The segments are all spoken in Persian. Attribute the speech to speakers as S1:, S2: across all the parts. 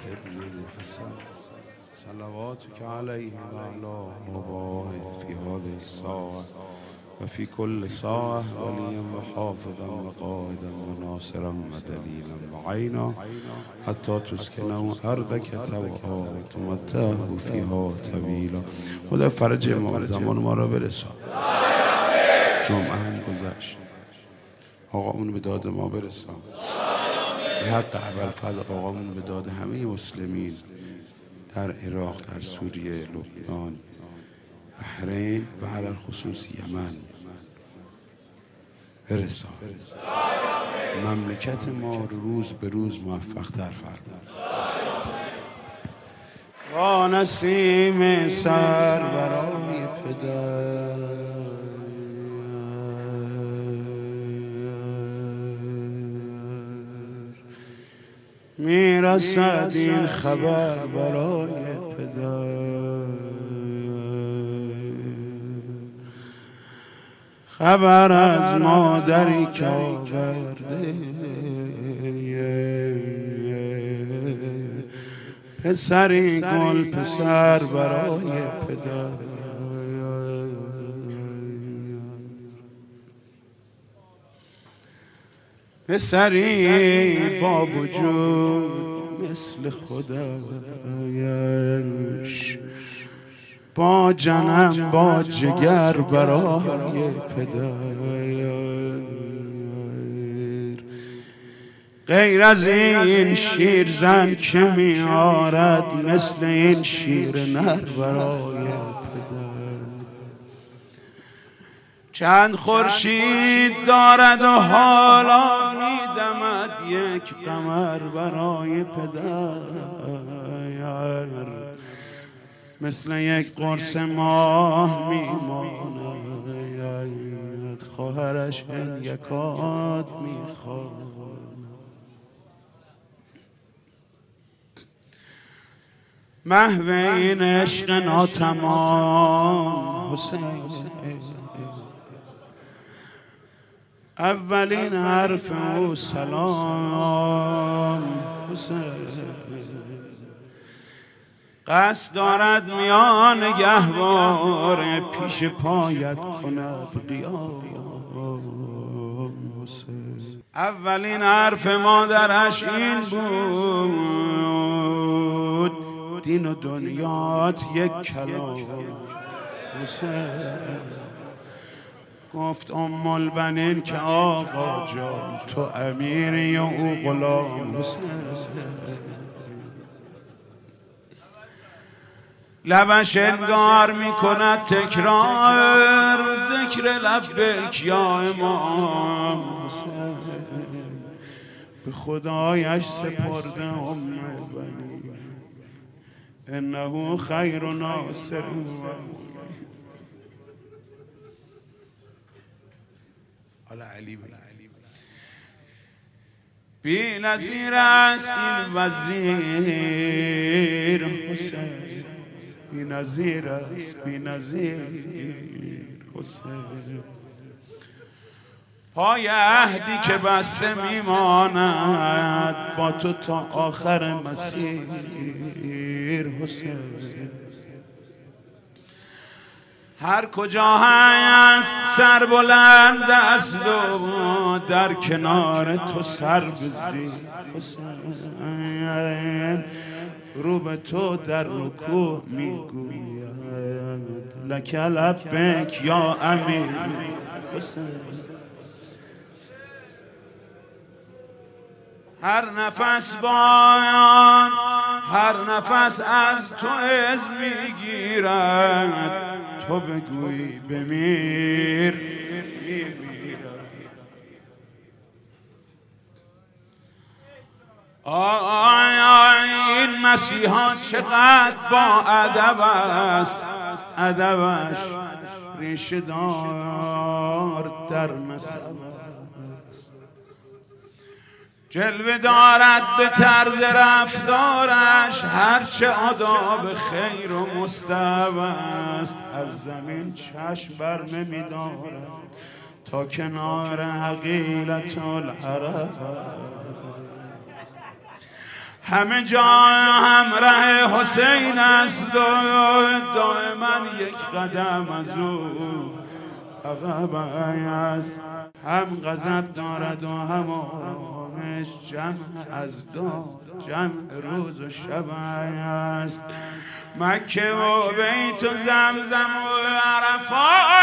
S1: ابن الحسن صلواتك عليه وعلى آبائه في هذه الساعة وفي كل ساعة وليا وحافظا وقائدا وناصرا ودليلا وعينا حتى تسكنه أرضك طوعا وتمتعه فيها طویلا. خدا فرج ما زمان ما را برسان. جمعه هم گذشت، آقامون به داد ما برسان. به حق ابوالفضل آقامون به داد همه مسلمین در عراق، در سوریه، لبنان، بحرین و علل خصوص یمن برسان. مملکت ما روز به روز موفق تر فرمود. با نسیم سر برای پدر میرسد این خبر برای پدر، خبر از مادری که آورده پسری گل پسر برای پدر. پسری با وجود مثل خدایش، با جنم با جگر برای پدر. غیر از این شیرزن که میارد مثل این شیر نر برای پدر. چند خورشید دارد و حالا میدمد یک قمر برای پدر. مثل یک قرص ماه میماند، خواهرش یکات میخواد. محو این عشق ناتمام حسین، اولین حرف او سلام حسین. قصد دارد میان گهواره پیش پایت کند قیام حسین. اولین حرف مادرش این بود، دین و دنیات یک کلام حسین. گفت ام البنین که آقا جان تو امیری و او غلام حسین. لبش انگار میکند تکرار ذکر لبک یا امام حسین. به خدایش سپرده ام البنین انه خیر ناصر. بی نظیر است این وزیر حسین، بی نظیر است بی نظیر حسین. پای عهدی که بسته میماند با تو تا آخر مسیر حسین. هر کجا هست سر بلند است و در کنار تو سر بزدی حسین. رو به تو در رکوع میگوید لک لبک یا امیر حسین. هر نفس بایان هر نفس از تو عز میگیرد، تو بگویی بمیر میمیرد. این مسیحا چقدر با ادب است، ادبش ریشه دار در مذهب است. جلوه دارد به طرز رفتارش هرچه آداب خیر و مستحب است. از زمین چشم بر نمی دارد تا کنار حقیلت العرب. همه جا همراه حسین است و دائما یک قدم از او عقب است. هم غضب دارد و هم آرامش، جمع از داد جمع روز و شب است. مکه و بیت و زمزم و عرفات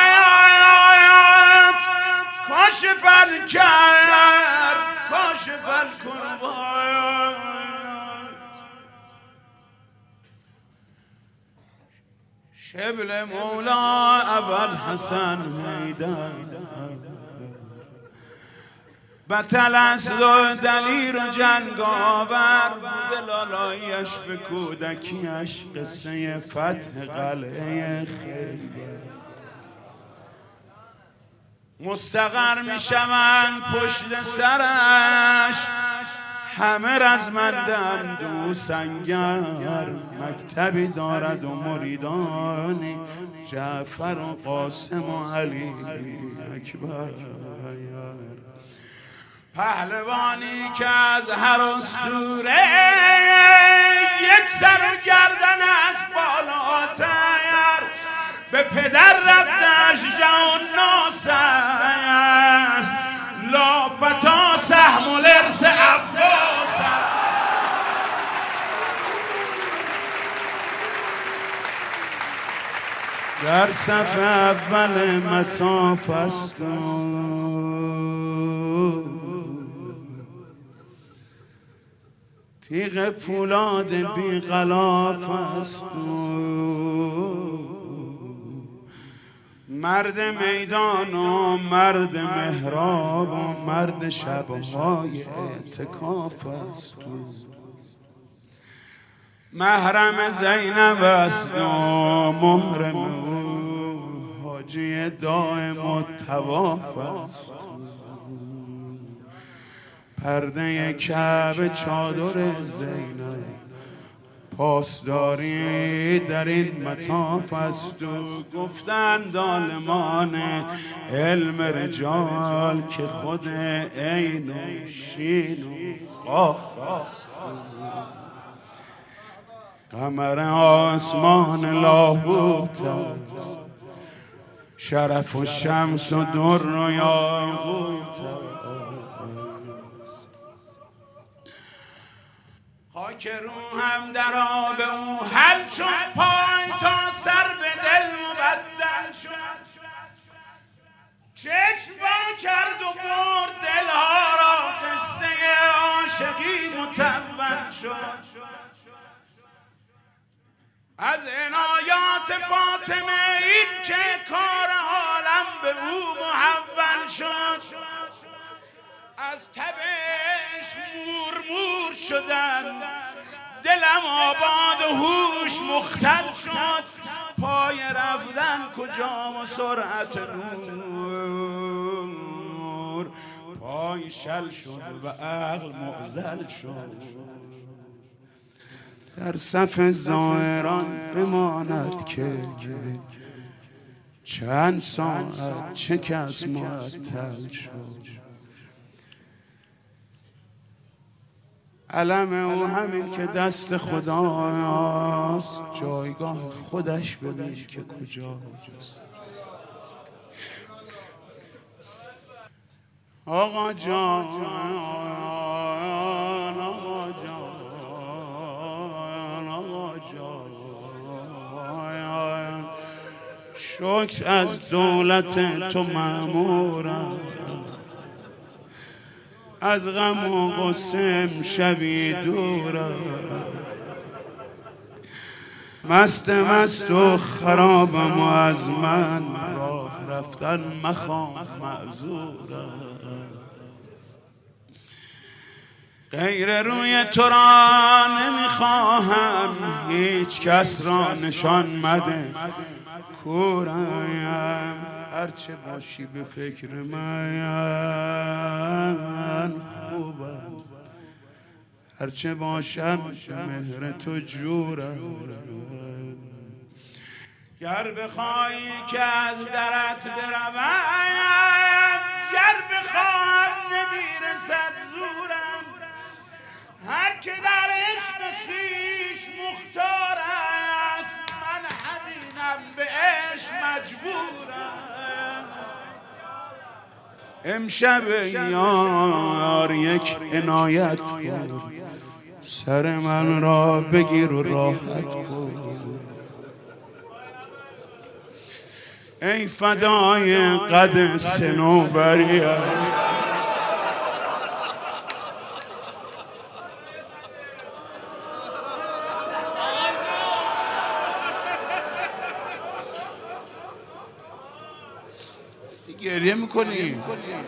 S1: کاشف الکرب کاشف الکربات. شبل مولا ابوالحسن حیدر بطل است و دلیر و جنگاور بوده لالایش به کودکیش قصه فتح قلعه خیبر. مستقر می شوند پشت سرش همه رزمندند او سنگر. مکتبی دارد و مریدانی جعفر و قاسم و علی اکبر. پهلوانی که از هر اسطوره یک سر و گردن از بالاتر به پدر رفتش جهان ناس است. لا فتا سهم الارث عباس در صف اول مصاف است. تیغ پولاد بی غلاف است. مرد میدان و مرد محراب و مرد شبهای اعتکاف است. محرم زینب است و محرم او حاجی دائم و طواف است. پرده کعبه چادر زینب پاسداری در این مطاف است. و گفتند عالمان علم رجال که خود عین و شین و قاف است. قمر آسمان لاهوت است. شرف و شمس و در و یاقوت است. خاک روحم در آب او حل شد. پای تا سر به دل مبدل شد. چشم با کرد و برد دلها را قصه عاشقی متول شد. از عنایات فاطمه این که کار عالم به او محول شد. از تبش مور مور شدن دلم آباد و هوش مختل شد. پای رفتن کجا و سرعت نور پای شل شد و عقل معزل شد. در صف زائران بماند که چند ساعت چه کس معطل شد. علم او همین که دست خداست. جایگاه خودش ببین که کجاست. آقا جان آقا جان آقا جان شکر از دولت تو مأمورم. از غم و غصه شبی دورم. مست مست و خرابم و از من راه رفتن مخواه معذورم. غیر روی تو را نمیخواهم هیچ کس را نشان مده. کورم هرچه باشی به فکر من خوبم. هرچه باشم مهر تو جورم. گر بخوایی که از درت بروم گر بخواهم نمیرسد زورم. هر که در امشب یار یک عنایت کن، سر من را بگیر و راحت کن. ای فدای قد صنوبریت، گریه میکنی؟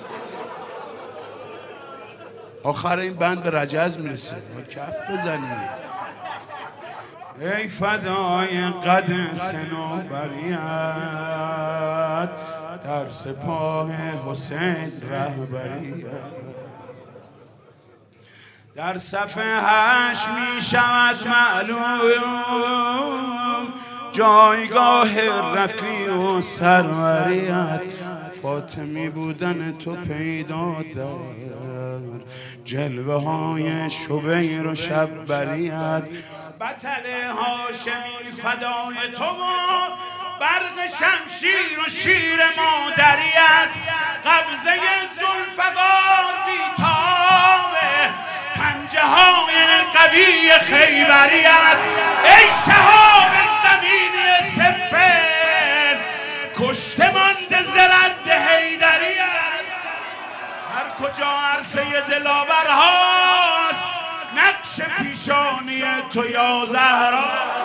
S1: آخر این بند به رجز میرسه، با کف بزنی. ای فدای قد صنوبریت، در سپاه حسین رهبریت. در صفحه 8 می شود معلوم جایگاه رفیع و سروریت. فاطمی بودن تو پیدا در جلوه های شبیر و شببریت. بطل هاشمی فدای تو ما، برق شمشیر و شیر مادریت. قبضه ذوالفقار بیتابه، پنجه های قوی خیبریت. ای شهاب زمینی صفر، کشته مانده زرد حیدریت. هر کجا عرصه دلاور هاست، نقش پیشانی تو یا زهرا.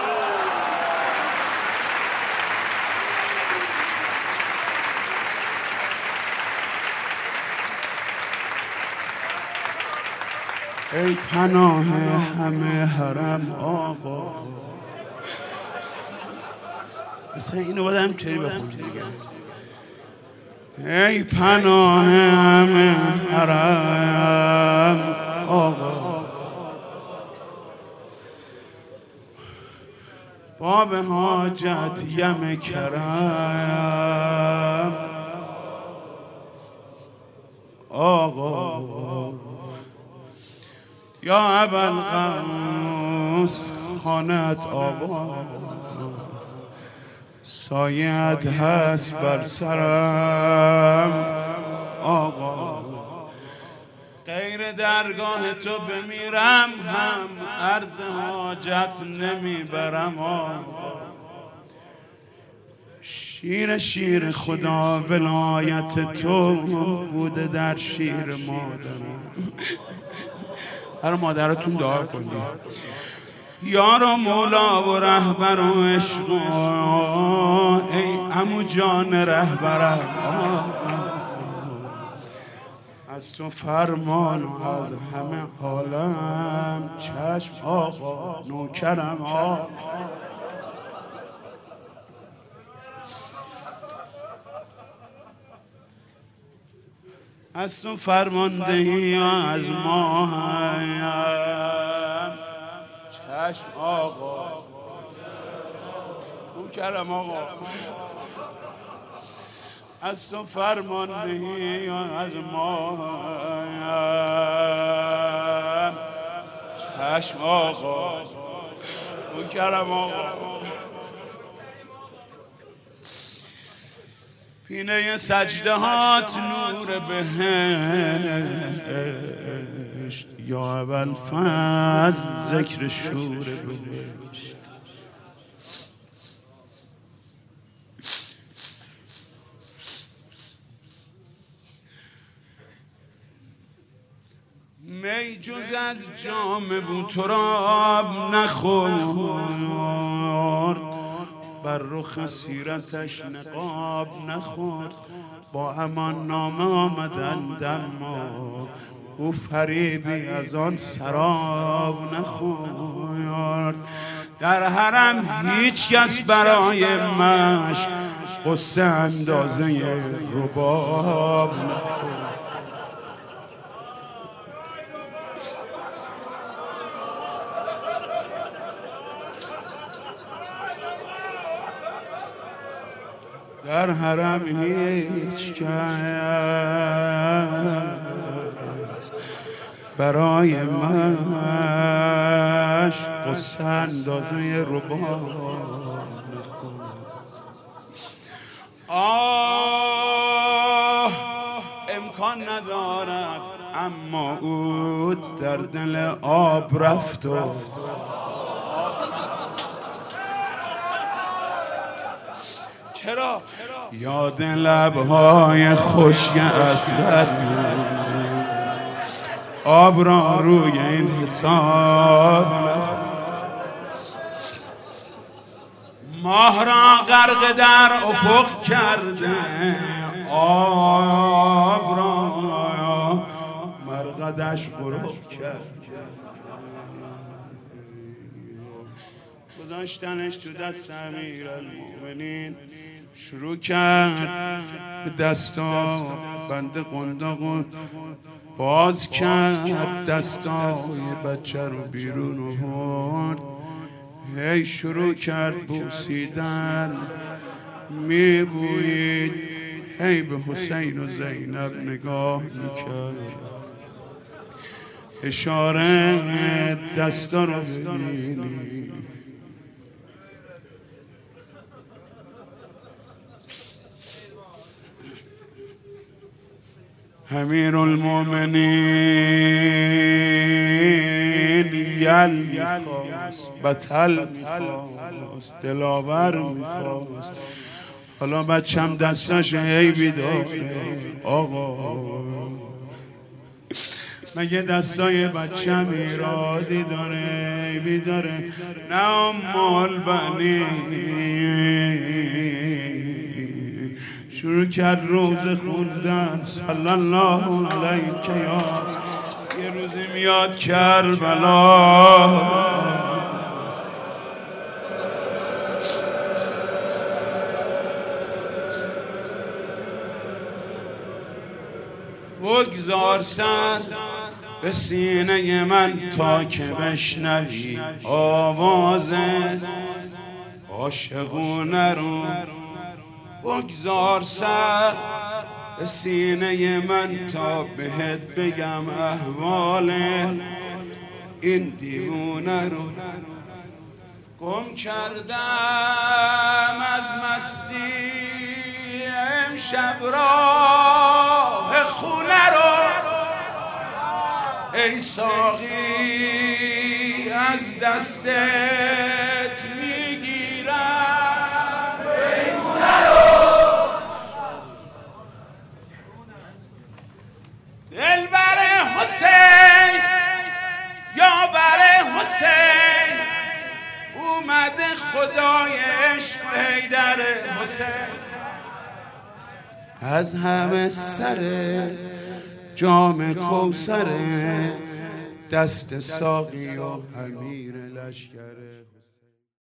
S1: ای پناه همه حرم آقا. اصلا اینو باید همینطوری بخونی دیگه. ای پناه همه حرم آقا، باب حاجت یم کرم آقا. یا ابوالقوس خانت آقا، سایت هست بر سرم آقا. غیر درگاه تو بمیرم هم عرض حاجت نمیبرم آقا. شیر خدا ولایت تو بوده در شیر مادرم. هر مادرتون دعا کنید. یارا مولا و رهبر و عشق، ای عمو جان رهبرم، از تو فرمان و از همه عالم چشم آقا نوکرم آقا. از تو فرماندهی و از ما چشم آقا نوکرم آقا. از تو فرماندهی و از ما چشم آقا نوکرم آقا. پینه سجده هات نور بهشت، یا ابوالفضل ذکر شور بهشت. می جز از جام بوتراب نخورد، بر رخ سیرتش نقاب نخورد. با امان نامه آمدند اما او فریبی از آن سراب نخورد. در حرم هیچ کس برای مشک قصه اندازه رباب نخورد. در حرم هیچ کس برای مشک قصه اندازه رباب نخورد. امکان ندارد، اما او در دل آب رفت و چرا؟ یاد لبهای خشک اسود آب را روی این حساب، ماه را غرق در افق کرده، آب را مرقدش غرق کرد، گذاشتنش تو دست امیرالمومنین، شروع کرد به دستا بند قنداق باز کرد، دستای بچه رو بیرون آورد، هی شروع کرد بوسیدن، میبویید، هی به حسین و زینب نگاه میکرد، اشاره دستا رو ببینید. امیرالمومنین یل میخواست، بطل میخواست، دلاور میخواست، حالا بچم دستاش عیبی داره آقا؟ مگه دستای بچم ایرادی داره عیبی داره؟ نه مال بنی شروع کرد روزه خوندن، صلی الله علیک یا، یه روزی میاد کربلا، بگذار سر به سینه من تا که بشنوی آواز عاشقونه رو، بگذار سر به سینه من تا بهت بگم احوال این دیوونه رو، گم کردم از مستی امشب راه خونه رو، ای ساقی از دستت میگیرم میمونه رو، دل بر حسین یا بر حسین، اومده خدای عشق و حیدر حسین، از همه سر جام کوثر دست ساقی و امیر لشکر